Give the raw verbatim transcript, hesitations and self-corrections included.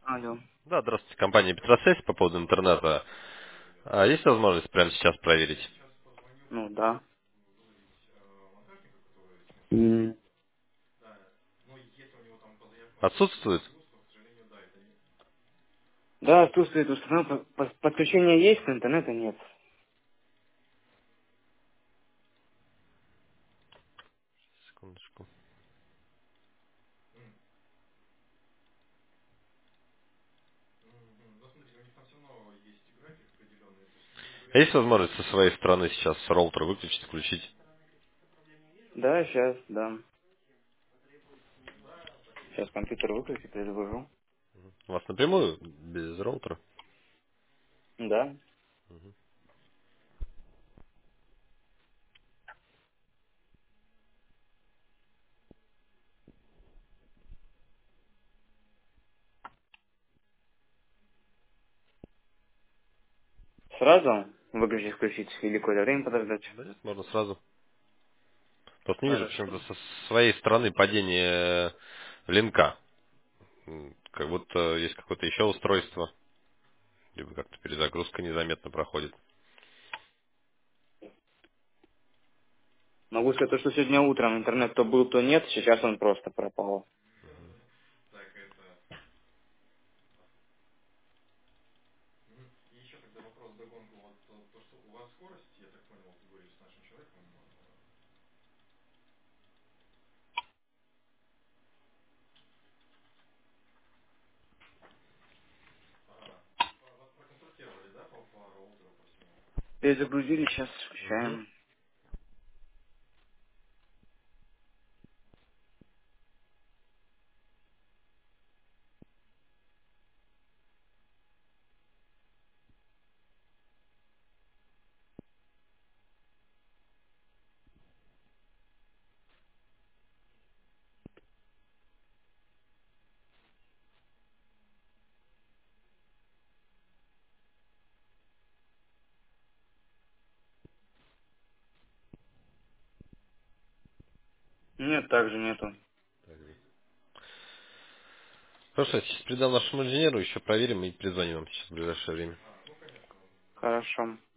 Алло. Да, здравствуйте, компания Петросесть по поводу интернета. А есть возможность прямо сейчас проверить? Ну да. М, Отсутствует? Да, отсутствует установка. По- Подключение есть, но интернета нет. Секундочку. А есть возможность со своей стороны сейчас роутер выключить, включить? Да, сейчас, да. Сейчас компьютер выключу, перезагружу. У вас напрямую, без роутера? Да. Сразу выключить, включить или какое-то время подождать? Да нет, можно сразу. Просто не вижу Хорошо. почему-то со своей стороны падение линка. М, Как будто есть какое-то еще устройство, либо как-то перезагрузка незаметно проходит. Могу сказать, то, что сегодня утром интернет то был, то нет, сейчас он просто пропал. Перезагрузили, сейчас Мгм. включаем. Нет, также нету. Хорошо, я сейчас передам нашему инженеру, еще проверим и перезвоним вам сейчас в ближайшее время. Хорошо.